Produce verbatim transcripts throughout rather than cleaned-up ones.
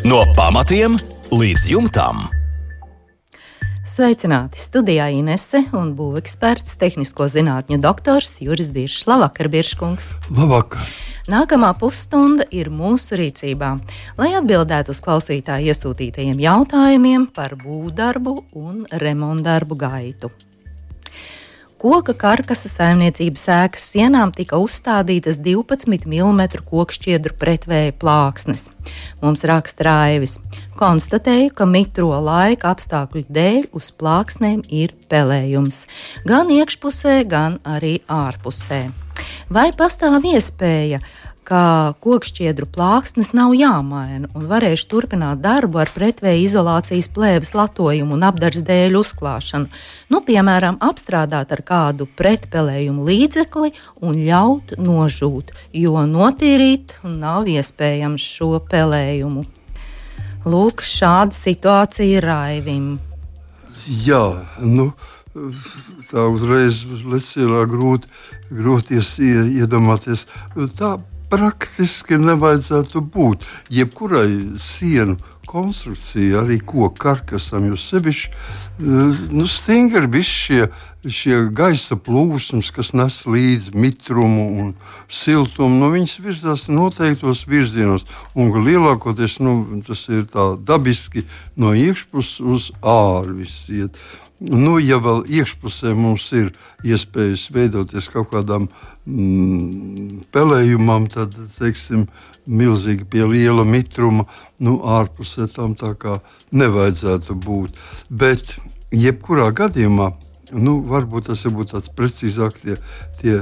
No pamatiem līdz jumtam. Sveicināti! Studijā Inese un būveksperts, tehnisko zinātņu doktors Juris Biršs. Labvakar, Birškungs! Labvakar! Nākamā pusstunda ir mūsu rīcībā, lai atbildētu uz klausītāju iesūtītajiem jautājumiem par būvdarbu un remontdarbu gaitu. Koka karkasa saimniecības ēkas sienām tika uzstādītas divpadsmit milimetru kokšķiedru pretvēja plāksnes. Mums raksta Raivis. Konstatēju, ka mitro laika apstākļu dēļ uz plāksnēm ir pelējums. Gan iekšpusē, gan arī ārpusē. Vai pastāv iespēja, ka kokšķiedru plāksnes nav jāmaina un varēšu turpināt darbu ar pretvēja izolācijas plēves latojumu un apdars dēļu uzklāšanu? Nu, piemēram, apstrādāt ar kādu pretpelējumu līdzekli un ļaut nožūt, jo notīrīt nav iespējams šo pelējumu. Lūk, šāda situācija Raivim. Jā, nu, tā uzreiz lecienā grūti, grūti iedomāties. Tā praktiski nevajadzētu būt. Jebkurai sienu konstrukcijai, arī koku karkasam, jo sevišķi nu, stingri visi šie, šie gaisa plūsmas, kas nes līdzi mitrumu un siltumu, nu, viņas virzās noteiktos virzienos. Un lielākoties nu, tas ir tā dabiski no iekšpuses uz āru viss iet. Nu, ja vēl iekšpusē mums ir iespējas veidoties kaut kādām mm, pelējumam, tad, teiksim, milzīgi pie liela mitruma, nu, ārpusē tam tā kā nevajadzētu būt. Bet, jebkurā gadījumā, nu, varbūt tas ir tāds precīzāk tie, tie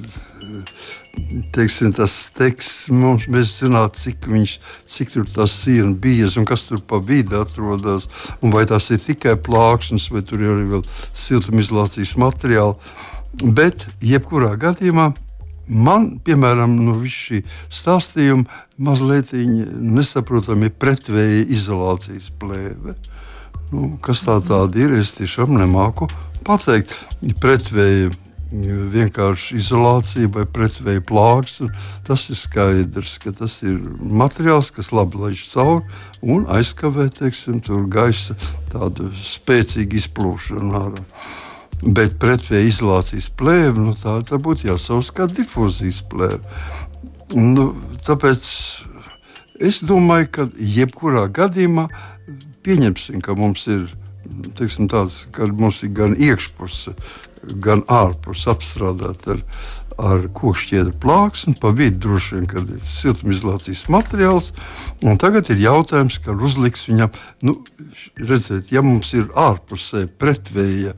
teiksim, tas teksts, mums, mēs zināt, cik viņš, cik tur tā siena biez un kas tur pa vidi atrodas, un vai tās ir tikai plāksnes, vai tur ir arī vēl siltumizolācijas materiāli. Bet, jebkurā gadījumā, man, piemēram, no visu šī stāstījuma mazliet nesaprotami ir pretvēja izolācijas plēve. Nu, kas tā tāda ir, es tiešām nemāku pateikt. Pretvēja vienkārši izolācija vai pretvēja plāksne, tas ir skaidrs, ka tas ir materiāls, kas labi laiž cauri un aizkavē, teiksim, tur gaisa tādu spēcīgu izplūšanu ārā. Bet pretvēja izolācijas plēve, nu, tā, tā būtu jāsauc kā difūzijas plēve. Nu, tāpēc es domāju, ka jebkurā gadījumā pieņemsim, ka mums ir, teiksim, tāds, ka mums ir gan iekšpuse, gan ārpus apstrādāt ar, ar kokšķiedru plāksni, pa vidu droši vien, kad ir siltumizolācijas materiāls, un tagad ir jautājums, ka uzliks viņam, nu, redziet, ja mums ir ārpusē pretvēja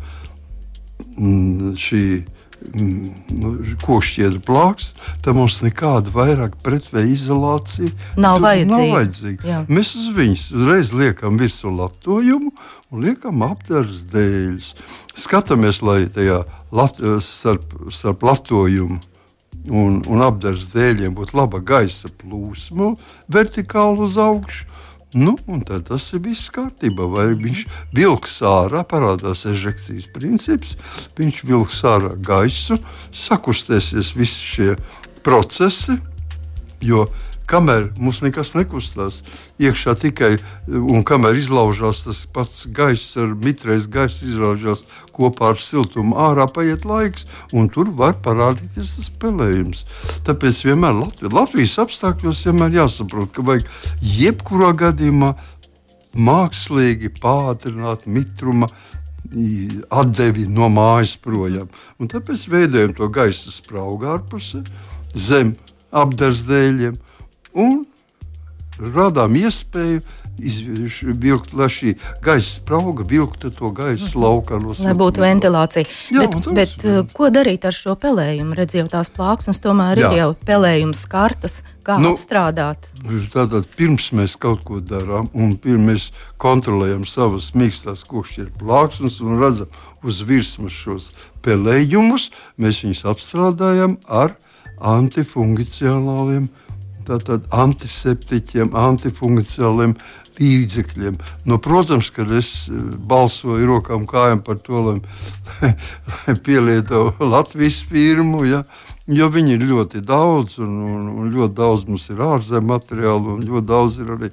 m, šī nu, kokšķiedru plāksne, tad mums nekāda vairāk pretvēja izolācija nav vajadzīga. Nav vajadzīga. Mēs uz viņas uzreiz liekam virsū latojumu un liekam apdares dēļus. Skatāmies, lai tajā lat, starp, starp latojumu un, un apdares dēļiem būtu laba gaisa plūsma vertikāli uz augšu. Nu, un tad tas ir viss kārtībā. Vai viņš vilks ārā, parādās ežekcijas princips, viņš vilks ārā gaisu, sakustēsies visi šie procesi, jo kamēr mums nekas nekustās iekšā tikai, un kamēr izlaužās tas pats gaiss ar mitrais gaiss izlaužās kopā ar siltumu ārā, paiet laiks, un tur var parādīties tas pelējums. Tāpēc vienmēr Latvijas, Latvijas apstākļos vienmēr jāsaprot, ka vajag jebkurā gadījumā mākslīgi pātrināt mitruma atdevi no mājas projām. Un tāpēc veidojam to gaisa spraugu ārpusē, zem apdares dēļiem, un radām iespēju izvilkt, lai šī gaisa sprauga vilktu to gaisu laukā no lai būtu ventilācija. Jā, bet bet uh, ko darīt ar šo pelējumu? Redz, jau tās plāksnes tomēr Jā. ir jau pelējums kartas. Kā nu, apstrādāt? Tātad pirms mēs kaut ko darām un pirms mēs kontrolējam savas mīkstās kokšķiedru plāksnes un redzam uz virsmas šos pelējumus, mēs viņus apstrādājam ar antifungicionāliem, tātad antiseptiķiem, antifungicionāliem līdzekļiem. Nu, protams, kad es balsoju rokām kājām par to, lai, lai pielieto Latvijas firmu, ja, jo viņi ir ļoti daudz, un, un, un ļoti daudz mums ir ārzemju materiālu, un ļoti daudz ir arī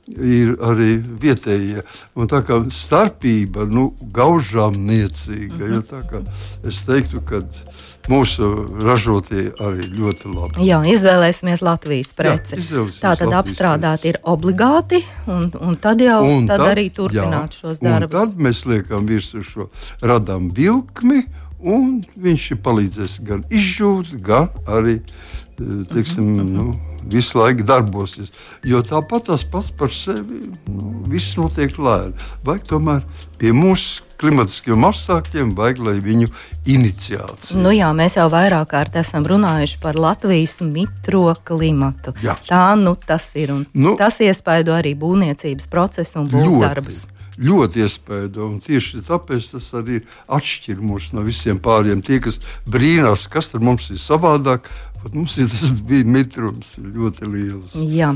ir arī vietējie. Un tā kā starpība, nu, gaužām niecīga. Mm-hmm. Ja, tā kā es teiktu, ka mūsu ražotie arī ļoti labi. Jā, izvēlēsimies Latvijas preci. Jā, tā tad apstrādāt ir obligāti, un, un tad jau un tad tad, arī turpināt jā, šos darbus. Tad mēs liekam virsū šo, radām vilkmi, un viņš palīdzēs gan izžūt, gan arī, teiksim, mm-hmm. nu, visu laiku darbosies. Jo tāpat tas pats par sevi, nu, viss notiek lēni. Vajag tomēr pie mūsu klimatiskiem apstākļiem, vajag, lai viņu iniciācija. Nu jā, mēs jau vairāk kārt esam runājuši par Latvijas mitro klimatu. Jā. Tā nu tas ir, un nu, tas iespaido arī būvniecības procesu un būvdarbus. Ļoti, ļoti iespaido, un tieši tāpēc tas arī atšķir mūs no visiem pāriem. Tie, kas brīnās, kas tad mums ir savādāk, pat mums ir tas bija mitrums ļoti liels. Jā.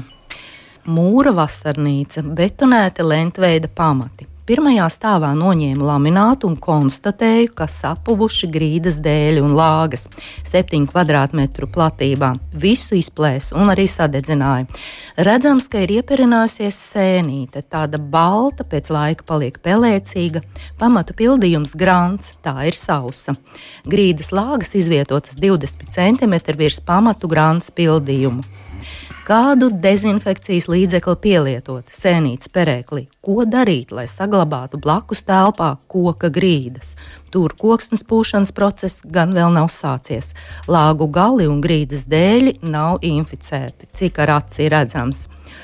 Mūra vasarnīca, betonēta lentveida pamati. Pirmajā stāvā noņēma laminātu un konstatēju, ka sapuvuši grīdas dēļi un lāgas septiņu kvadrātmetru platībā. Visu izplēsa un arī sadedzināja. Redzams, ka ir ieperinājusies sēnīte, tāda balta, pēc laika paliek pelēcīga, pamatu pildījums grants, tā ir sausa. Grīdas lāgas izvietotas divdesmit centimetri virs pamatu grants pildījumu. Kādu dezinfekcijas līdzekli pielietot sēnītes perēklī? Ko darīt, lai saglabātu blakus telpā koka grīdas? Tur koksnes pūšanas process gan vēl nav sācies. Lāgu gali un grīdas dēļi nav inficēti, cik ar aci redzams.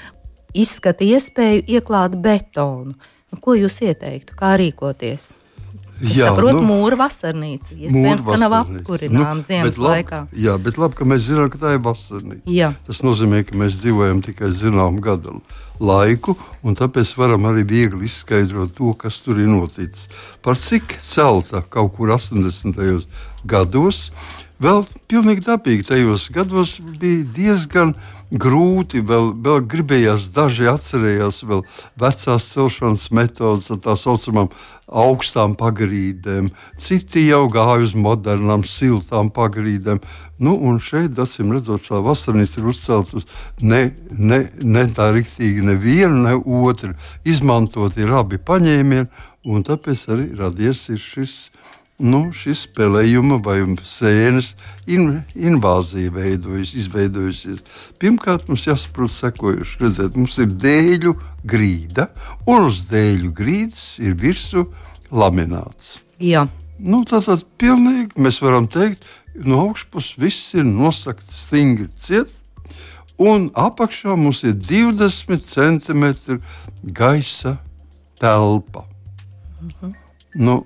Izskata iespēju ieklāt betonu. Ko jūs ieteiktu, kā rīkoties? Es jā, saprotu, nu, mūra vasarnīca. Iespējams, ka nav apkurināma nu, ziemas labi, laikā. Jā, bet labi, ka mēs zinām, ka tā ir vasarnīca. Jā. Tas nozīmē, ka mēs dzīvojam tikai zinām gadu laiku, un tāpēc varam arī viegli izskaidrot to, kas tur ir noticis. Par cik celta kaut kur astoņdesmitajos gados, vēl pilnīgi dabīgi tajos gados bija diezgan grūti, vēl, vēl gribējās, daži atcerējās vēl vecās celšanas metodas ar tā saucamām augstām pagrīdēm, citi jau gāja uz modernām siltām pagrīdēm. Nu, un šeit, acīm redzot, šā vasarnīca ir uzcelt uz ne, ne, ne tā riktīgi nevienu, ne otru. Izmantot ir abi paņēmieni, un tāpēc arī radies ir šis Nu, šis spēlējuma vai sēnes in, invāzija veidojas, izveidojusies. Pirmkārt, mums jāsaprot sekojuši. Redziet, mums ir dēļu grīda, un uz dēļu grīdas ir virsū lamināts. Jā. Nu, tātad pilnīgi mēs varam teikt, no augšpuses viss ir nosakts stingri ciet, un apakšā mums ir divdesmit centimetri gaisa telpa. Mhm. Nu,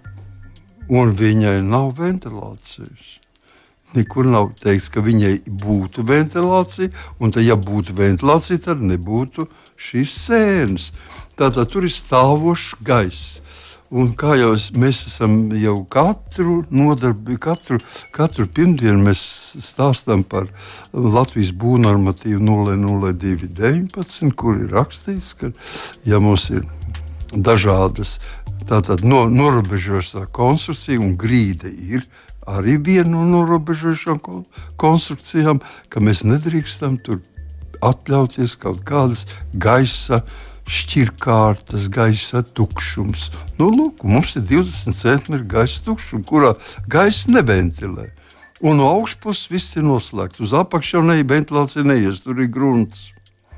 un viņai nav ventilācijas. Nekur nav teikts, ka viņai būtu ventilācija, un tad, ja būtu ventilācija, tad nebūtu šīs sēnes. Tātad tur ir stāvošs gaiss. Un kā jau es, mēs esam jau katru nodarbi, katru, katru pirmdienu mēs stāstam par Latvijas būvnormatīvu nulle nulle divi deviņpadsmit, kur ir rakstīts, ka ja mums ir dažādas tātad no, norobežošā konstrukcija, un grīda ir arī viena no norobežošām konstrukcijām, ka mēs nedrīkstam tur atļauties kaut kādas gaisa šķirkārtas, gaisa tukšums. Nu, lūk, mums ir divdesmit centimetri gaisa tukšums, kurā gaisa neventilē. Un no augšpuses viss ir noslēgts. Uz apakšu ne, ventilācija neies, tur ir grunts.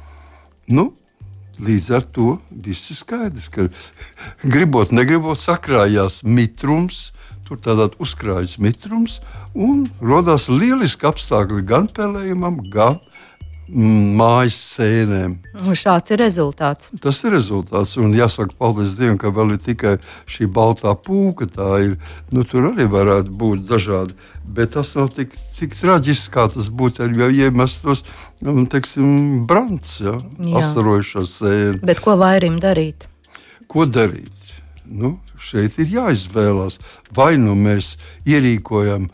Nu, līdz ar to viss ir skaidrs, ka gribot, negribot sakrājās mitrums, tur tādā uzkrājas mitrums, un rodās lieliski apstākļi gan pelējumam, gan mm, mājas sēnēm. Un šāds ir rezultāts. Tas ir rezultāts, un jāsaka paldies Dievam, ka vēl ir tikai šī baltā pūka, tā ir, nu tur arī varētu būt dažādi, bet tas nav tik, tik traģiski, kā tas būtu, ja iemestos, teiksim, brants, ja, asarojušās sēnes. Bet ko vairim darīt? Ko darīt? Nu, šeit ir jāizvēlās. Vai nu mēs ierīkojam,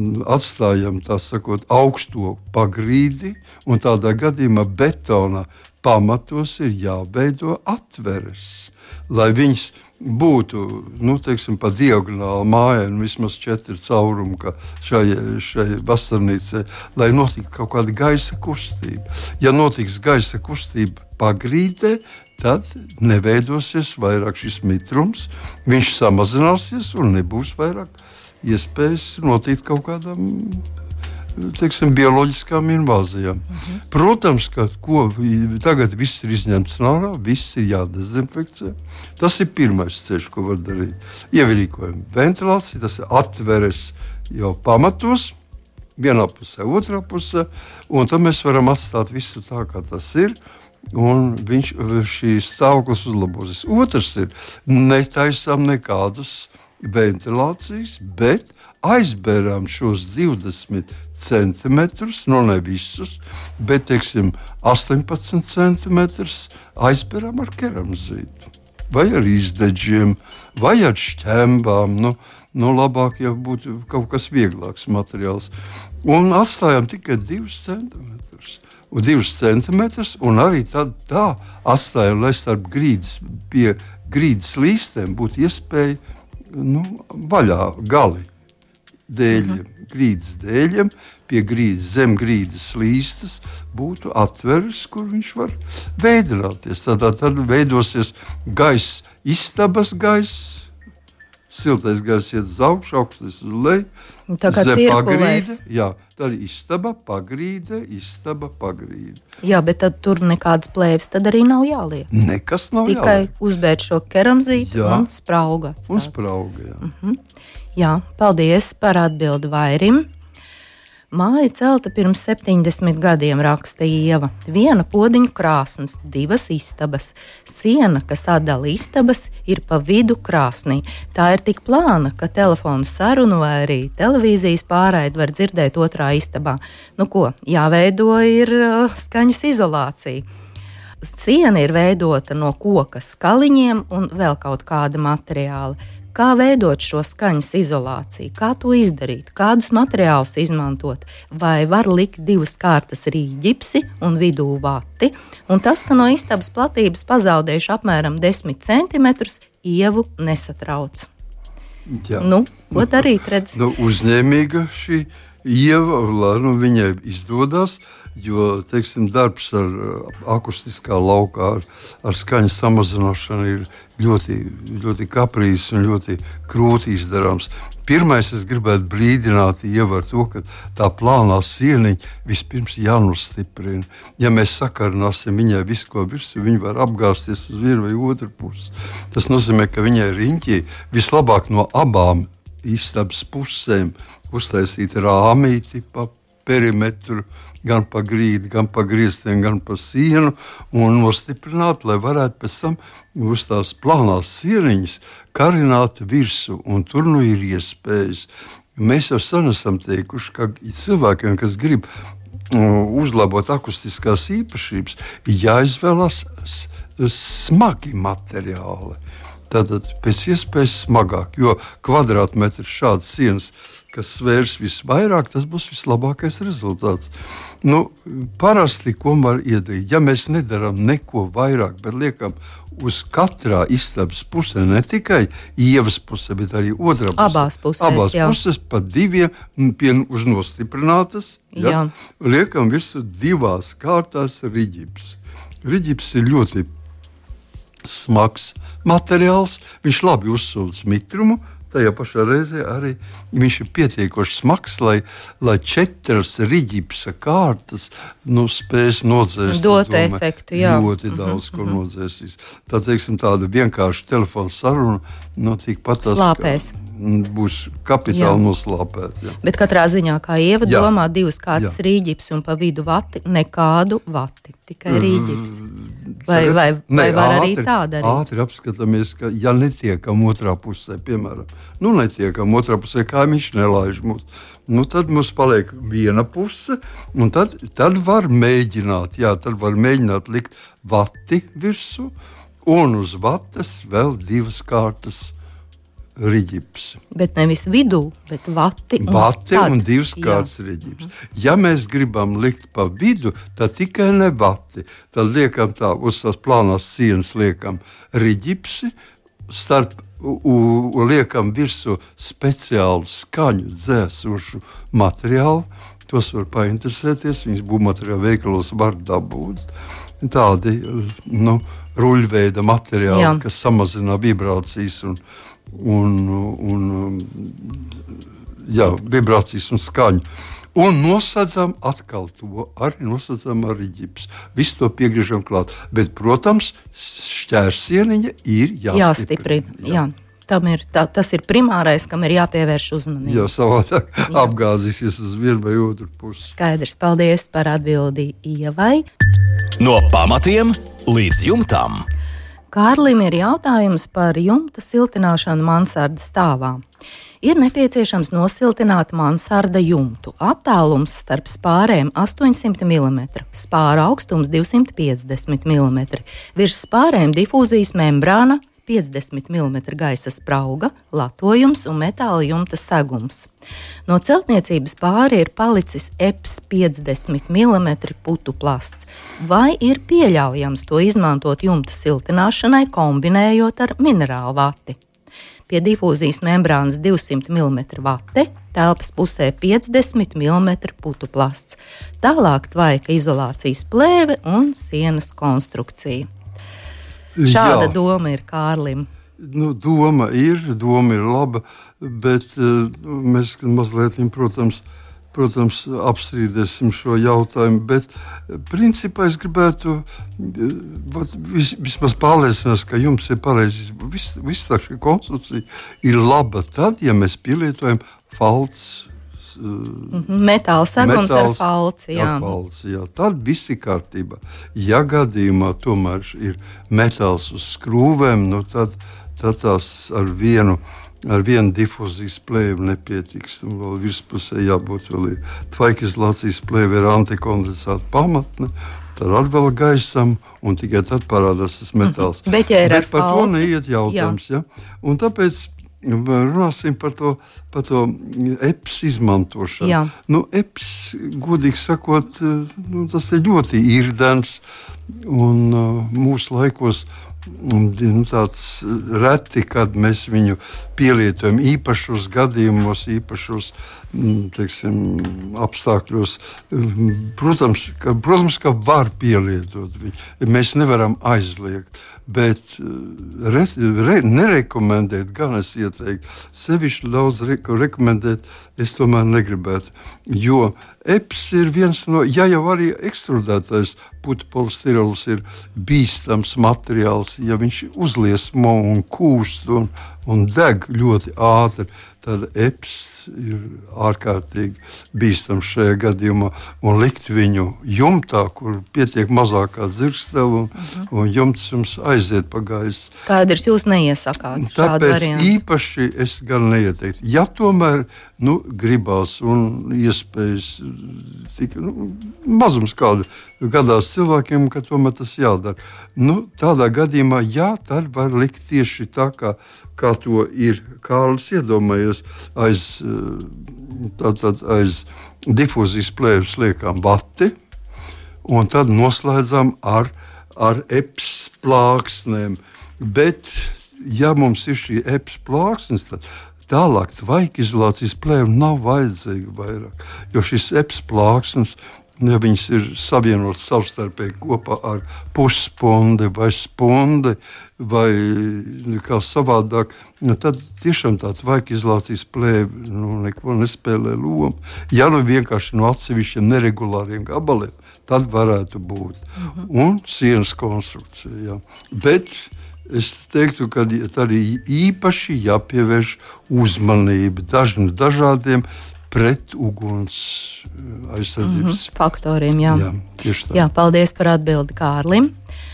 atstājam tā sakot, augsto pagrīdi, un tādā gadījumā betona pamatos ir jāveido atveres, lai viņas būtu, nu, teiksim, pa diagonāli mājai, un vismaz četri caurumi, ka šai, šai vasarnīcai, lai notiktu kaut kāda gaisa kustība. Ja notiks gaisa kustība pagrīdē, tad neveidosies vairāk šis mitrums, viņš samazināsies un nebūs vairāk iespējas notikt kaut kādam, teiksim, bioloģiskām invāzijām. Mhm. Protams, ka ko, tagad viss ir izņemts ārā, viss ir jādezinfekcē. Tas ir pirmais ceļš, ko var darīt. Ievirīkojam ventilāciju, tas ir atveres jau pamatos, vienā pusē, otrā pusē, un tad mēs varam atstāt visu tā, kā tas ir, un viņš, šīs stāvoklis uzlabosies. Otrs ir, netaisām nekādus ventilācijas, bet aizbērām šos divdesmit centimetrus, no ne visus, bet, teiksim, astoņpadsmit centimetrus aizbērām ar keramzītu, vai ar izdedžiem, vai ar šķembām, nu, nu labāk jau būtu kaut kas vieglāks materiāls. Un atstājām tikai divus centimetrus. Un divus centimetrus, un arī tad tā atstājām, lai starp grīdas, pie grīdas līstēm būtu iespēja, nu, vaļā gali dēļiem, uh-huh. grīdas dēļiem, pie grīdas, zem grīdas līstas būtu atveris, kur viņš var veidināties. Tad, tad veidosies gaiss, istabas gaiss, siltais gaiss iet uz augšu, augstais uz leju, tā kā cirkulēs. Jā, tā ir istaba, pagrīde, istaba, pagrīde. Jā, bet tad tur nekādas plēves tad arī nav jāliek. Nekas nav Tikai jāliek. Tikai uzbērt šo keramzītu un sprauga. Atstāt. Un sprauga, jā. Uh-huh. Jā, paldies par atbildi Vairim. Māja celta pirms septiņdesmit gadiem, raksta Ieva. Viena podziņu krāsns, divas istabas. Siena, kas atdala istabas, ir pa vidu krāsnī. Tā ir tik plāna, ka telefonu sarunu vai arī televīzijas pārraidi var dzirdēt otrā istabā. Nu ko, jāveido ir uh, skaņas izolācija. Siena ir veidota no koka skaliņiem un vēl kaut kāda materiāla. Kā veidot šo skaņas izolāciju, kā to izdarīt, kādus materiālus izmantot, vai var likt divas kārtas rīģipsi un vidū vati, un tas, ka no istabas platības pazaudējuši apmēram desmit centimetrus, Ievu nesatrauc. Jā. Nu, ko darīt, redz? Nu, uzņēmīga šī Ieva, lai nu, viņai izdodas, jo, teiksim, darbs ar akustiskā laukā, ar, ar skaņas samazināšanu ir ļoti, ļoti kaprīzs un ļoti krūti izdarāms. Pirmais, es gribētu brīdināt Ievu ar to, ka tā plānā sieniņa vispirms jānostiprina. Ja mēs sakarināsim viņai visu, ko virsū, viņa var apgāzties uz vienu vai otru pusi. Tas nozīmē, ka viņai riņķī vislabāk no abām istabas pusēm uztaisīt rāmīti pa perimetru, gan pa grīdu, gan pa griestiem, gan pa sienu, un nostiprināt, lai varētu pēc tam uz tās plānās sieniņas karināt virsū, un tur nu ir iespējas. Mēs jau sen esam teikuši, ka cilvēkiem, kas grib uzlabot akustiskās īpašības, jāizvēlas smagi materiāli. Tātad pēc iespējas smagāk, jo kvadrātmetrs šādas sienas, kas svērs visvairāk, tas būs vislabākais rezultāts. Nu, parasti, ko var iedarīt, ja mēs nedarām neko vairāk, bet liekam uz katrā istabas pusē, ne tikai Ievas pusē, bet arī otrā pusē. Abās pusēs, Abās jā. puses pa diviem pien uz nostiprinātas, ja, Jā. liekam visu divās kārtās riģips. Riģips ir ļoti smags materiāls, viņš labi uzsūc mitrumu, tajā pašā reizē arī viņš ir pietiekoši smags, lai, lai četras riģipsa kārtas nu, spēs nodzēst. Dot efektu, jā. Ļoti daudz, ko mm-hmm. nodzēsīs. Tā, teiksim, tāda vienkārša telefona saruna, nu, tikpat tās slāpēs. Būs kapitāli noslāpēt. Jā. Bet katrā ziņā, kā Ieva Jā. domā, divas kārtas Jā. rīģips un pa vidu vati, nekādu vati, tikai rīģips. Vai, Tagad, vai, vai ne, var ātri, arī tā darīt? Ātri apskatāmies, ka ja netiekam otrā pusē, piemēram, nu netiekam otrā pusē, kā viņš nelaiž mūs, nu tad mums paliek viena puse, un tad, tad var mēģināt, jā, tad var mēģināt likt vati virsū, un uz vates vēl divas kārtas riģipsi. Bet nevis vidū, bet vati un, vati tad, un divas kārtas riģipsi. Ja mēs gribam likt pa vidu, tad tikai ne vati. Tad liekam tā, uz tās plānās sienas liekam riģipsi, starp u, u, liekam virsū speciālu skaņu dzēsošu materiālu. Tos var painteresēties, viņas būvmateriālu veikalos var dabūt. Tādi nu, ruļveida materiāli, jā. Kas samazina vibrācijas un, un, un, jā, vibrācijas un skaņu. Un nosadzam atkal to, arī nosadzam ar riģipsi. Visu to piegriežam klāt. Bet, protams, šķērsieniņa ir jāstiprina. Jāstiprina, jā. jā. Tam ir, tā, tas ir primārais, kam ir jāpievērš uzmanība. Jā, savādāk apgāzīsies uz vienu vai otru pusi. Skaidrs, paldies par atbildi Ievai. No pamatiem līdz jumtam. Kārlim ir jautājums par jumta siltināšanu mansardas stāvā. Ir nepieciešams nosiltināt mansarda jumtu. Attālums starp spārēm astoņsimt milimetru, spāra augstums divsimt piecdesmit milimetri, virs spārēm difūzijas membrāna, piecdesmit milimetru gaisa sprauga, latojums un metāla jumta segums. No celtniecības pāri ir palicis E P S piecdesmit milimetru putu plasts. Vai ir pieļaujams to izmantot jumta siltināšanai, kombinējot ar minerālu vati? Pie difūzijas membrānas divsimt milimetru vate, telpas pusē piecdesmit milimetru putu plasts. Tālāk tvaika izolācijas plēve un sienas konstrukcija. Šāda Jā. Doma ir Kārlim. Nu, doma ir, doma ir laba, bet uh, mēs mazliet, protams, protams, apstrīdēsim šo jautājumu. Bet principā es gribētu uh, vis, vismaz pārliecinās, ka jums ir pareizi. Viss vis tā šī konstrukcija ir laba tad, ja mēs pielietojam falts. Metāla segums ar falci, jā. Ar falci, jā. Tad viss ir kārtībā. Ja gadījumā tomēr ir metāls uz skrūvēm, nu tad, tad tās ar vienu, ar vienu difūzijas plēvi nepietiks. Un vēl virspusē jābūt vēl ir tvaikizolācijas plēve ar antikondensātu pamatni. Tad ar vēl gaisam, un tikai tad parādās tas metāls. Mm-hmm. Bet, ja ir Bet ar par falci, to neiet jautājums, jā. Ja? Un tāpēc runāsim par to, par to E P S izmantošanu. Jā. Nu, E P S, godīgi sakot, nu, tas ir ļoti īrdens un uh, mūsu laikos nu, tāds reti, kad mēs viņu pielietojam īpašos gadījumos, īpašos teiksim, apstākļos. Protams, ka, protams, ka var pielietot viņu. Mēs nevaram aizliegt. Bet re, re, nerekomendēt, gan es ieteiktu, sevišķi daudz re, rekomendēt, es tomēr negribētu. Jo E P S ir viens no, ja jau arī ekstrudētais putu polistirols ir bīstams materiāls, ja viņš uzliesmo un kūst un, un deg ļoti ātri, tad E P S ir ārkārtīgi bīstams šajā gadījumā, un likt viņu jumtā, kur pietiek mazākā dzirkstele, un, uh-huh. un jumts jums aiziet pa gaisu. Skaidrs, jūs neiesakāt šādu variantu. Tāpēc īpaši es gan neieteiktu. Ja tomēr nu, gribās un iespējas, tik, nu, mazums kādu gadās cilvēkiem, ka tomēr tas jādara. Nu, tādā gadījumā, jā, tad var likt tieši tā, kā, kā to ir Kārlis iedomājies, aiz, tātad, aiz difūzijas plēves liekam vati, un tad noslēdzam ar, ar E P S plāksnēm. Bet, ja mums ir šī E P S plāksnes, tad tālāk tvaikizolācijas plēve nav vajadzīga vairāk, jo šis E P S plāksnes, ja viņas ir savienotas savstarpēji kopā ar pusspundi vai spundi vai kā savādāk, nu, tad tiešām tāds tvaikizolācijas plēve nu, neko nespēlē lomu. Ja nu vienkārši no atsevišķiem neregulāriem gabaliem, tad varētu būt. Uh-huh. Un sienas konstrukcija. Jā. Bet es teiktu, ka arī īpaši jāpievērš uzmanība dažni dažādiem pret uguns aizsardzības mm-hmm. faktoriem. Jā. Jā, tieši tā. Jā, paldies par atbildi Kārlim.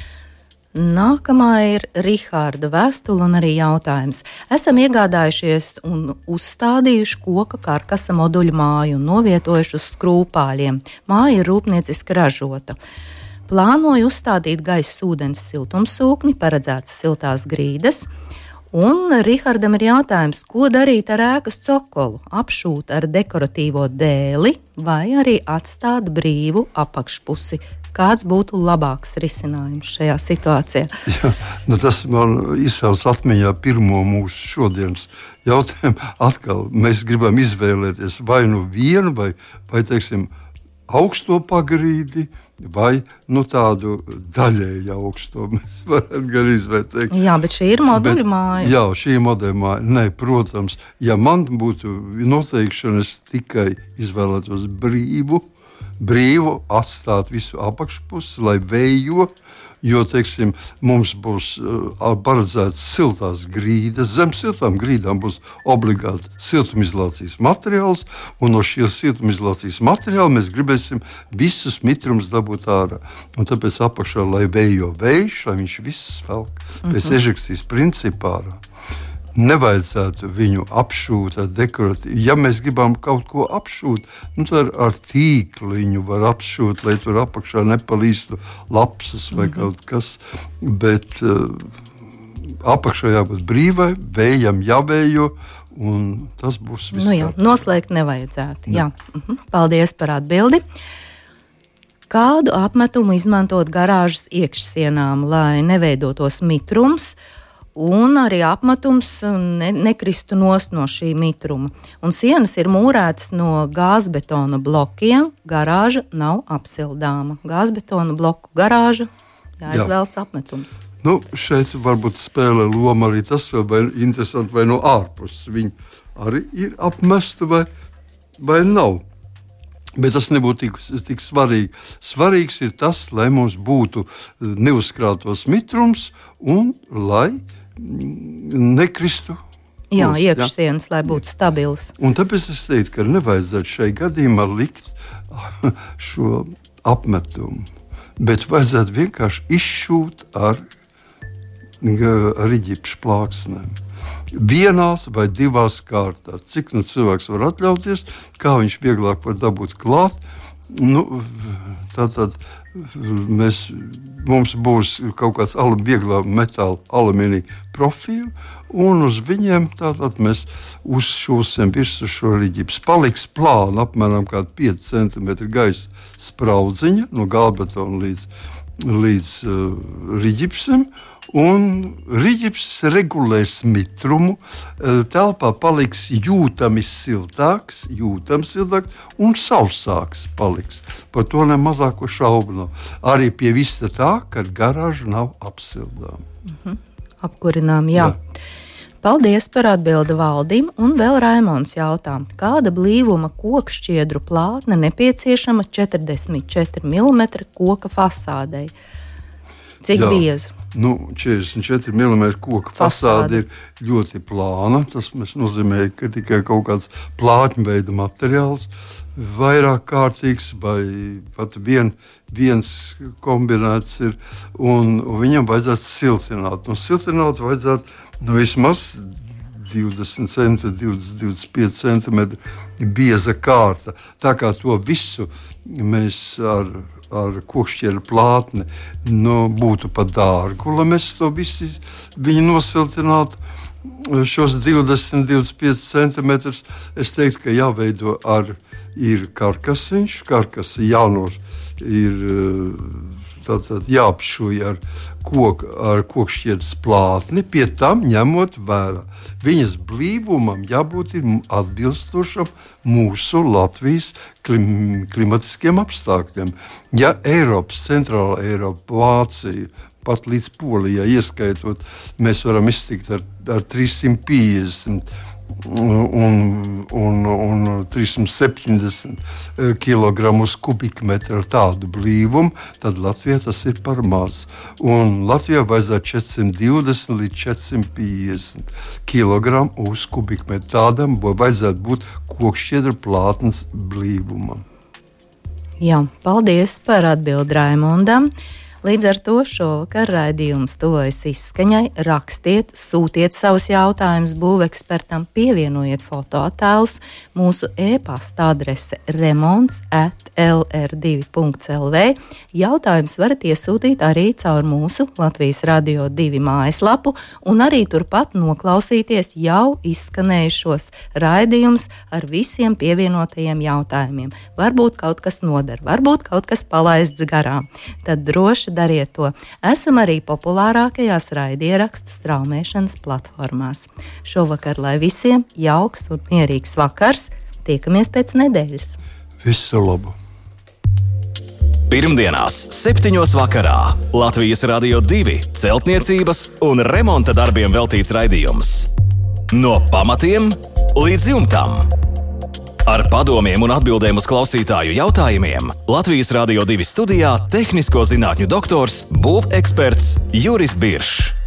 Nākamā ir Rihārda vēstule un arī jautājums. Esam iegādājušies un uzstādījuši koka karkasa moduļu māju un novietojuši uz skrūpāļiem. Māja ir rūpnieciski ražota. Plānoju uzstādīt gaisa ūdens siltumsūkni, paredzētas siltās grīdas Un Rihardam ir jautājums, ko darīt ar ēkas cokolu? Apšūt ar dekoratīvo dēli vai arī atstāt brīvu apakšpusi? Kāds būtu labāks risinājums šajā situācijā? Jā, nu tas man izsauc atmiņā pirmo mūsu šodienas jautājumu. Atkal mēs gribam izvēlēties vai nu vienu, vai, vai teiksim, augsto pagrīdi, vai nu, tādu daļēju augsto. Mēs varam gan izvērtēt. Jā, bet šī ir moduļu māja. Jā, šī ir moduļu māja. Nē, protams, ja man būtu noteikšana, es tikai izvēlētos brīvu, brīvu atstāt visu apakšpusi, lai vējo, jo, teiksim, mums būs uh, paredzēts siltās grīdas. Zem siltām grīdām būs obligāti siltumizolācijas materiāls, un no šīs siltumizolācijas materiāla mēs gribēsim visus mitrumus dabūt ārā. Un tāpēc apakšā, lai vējo vējš, lai viņš viss velk pēc uh-huh. ežekcijas principā ārā. Nevajadzētu viņu apšūt ar dekoratīvu. Ja mēs gribam kaut ko apšūt, nu, tad ar tīkliņu var apšūt, lai tur apakšā nepalīstu lapsas vai mm-hmm. kaut kas. Bet uh, apakšā jābūt brīvai, vējam jāvējo, un tas būs viss. Nu jā, noslēgt nevajadzētu. Ne. Jā. Mhm. Paldies par atbildi. Kādu apmetumu izmantot garāžas iekšsienām, lai neveidotos mitrums? Un arī apmetums ne, nekristu nost no šī mitruma. Un sienas ir mūrētas no gāzbetona blokiem, garāža nav apsildāma. Gāzbetona bloku garāža, jāizvēlas apmetums. Nu, šeit varbūt spēlē loma arī tas, vai interesanti, vai no ārpuses viņi arī ir apmesti vai, vai nav. Bet tas nebūtu tik, tik svarīgi. Svarīgs ir tas, lai mums būtu neuzkrātos mitrums un lai nekristu. Jā, uz, iekšsienas, jā? Lai būtu stabilas. Un tāpēc es teiktu, ka nevajadzētu šai gadījumā likt šo apmetumu, bet vajadzētu vienkārši izšūt ar, ar riģipšu plāksnēm. Vienās vai divās kārtās. Cik nu cilvēks var atļauties, kā viņš vieglāk var dabūt klāt. Nu, tātad mēs, mums būs kaut kāds alu, vieglā metāla alumīnija profīla, un uz viņiem tātad mēs uzšūsim visu šo riģipsu. Paliks plāna apmēram kādi pieci centimetri gaisa spraudziņa no gāzbetona līdz, līdz uh, riģipsim. Un riģips regulēs mitrumu, telpā paliks jūtami siltāks, jūtami siltāks un sausāks paliks. Par to ne mazāko šaubu nav. Arī pie visa tā, kad garāža nav apsildām. Mhm. Apkurinām, jā. jā. Paldies par atbildi Valdim, un vēl Raimons jautā, kāda blīvuma kokšķiedru plātne nepieciešama četrdesmit četri milimetri koka fasādei? Cik jā. Biezu? Nu, četrdesmit četri milimetri koka fasāde ir ļoti plāna. Tas nozīmē, ka tikai kaut kāds plātņveida materiāls, vairāk kārtīgs vai pat vien, viens kombinēts ir, un, un viņam vajadzētu siltināt. Nu, siltināt vajadzētu nu, vismaz divdesmit centimetri, divdesmit, divdesmit pieci centimetri bieza kārta. Tā kā to visu mēs ar ar kokšķieru plātni nu, būtu pat dārgu, lai mēs to visu viņu nosiltinātu. Šos divdesmit, divdesmit pieci centimetrus es teiktu, ka jāveido ar ir karkasiņš, karkasi jānos ir tātad jāapšuj ar, kok, ar kokšķieres plātni, pie tam ņemot vērā. Viņas blīvumam jābūt atbilstošam mūsu Latvijas klim, klimatiskiem apstākļiem. Ja Eiropas, Centrāla Eiropa, Vācija, pat līdz Polijai ieskaitot, mēs varam iztikt ar, ar trīssimt piecdesmit un, un, un trīssimt septiņdesmit kilogramu uz kubikmetru ar tādu blīvumu, tad Latvijā tas ir par maz. Un Latvijā vajadzētu četrsimt divdesmit līdz četrsimt piecdesmit kilogramu uz kubikmetru. Tādam vajadzētu būt kokšķiedra plātnes blīvumam. Jā, paldies par atbildi Raimondam. Līdz ar to šovakar raidījums tuvojas izskaņai. Rakstiet, sūtiet savus jautājumus būvekspertam, pievienojiet fotoattēlus. Mūsu e-pasta adrese remonts at l r divi punkts l v. Jautājumus varat iesūtīt arī caur mūsu Latvijas Radio divi mājaslapu un arī turpat noklausīties jau izskanējušos raidījumus ar visiem pievienotajiem jautājumiem. Varbūt kaut kas noder, varbūt kaut kas palaists garām. Tad droši dariet to. Esam arī populārākajās raidierakstu straumēšanas platformās. Šovakar, lai visiem jauks un mierīgs vakars, tiekamies pēc nedēļas. Visu labu! Pirmdienās, septiņos vakarā Latvijas Radio divi celtniecības un remonta darbiem veltīts raidījums. No pamatiem līdz jumtam. Ar padomiem un atbildēm uz klausītāju jautājumiem Latvijas Radio divi studijā tehnisko zinātņu doktors, būveksperts Juris Biršs.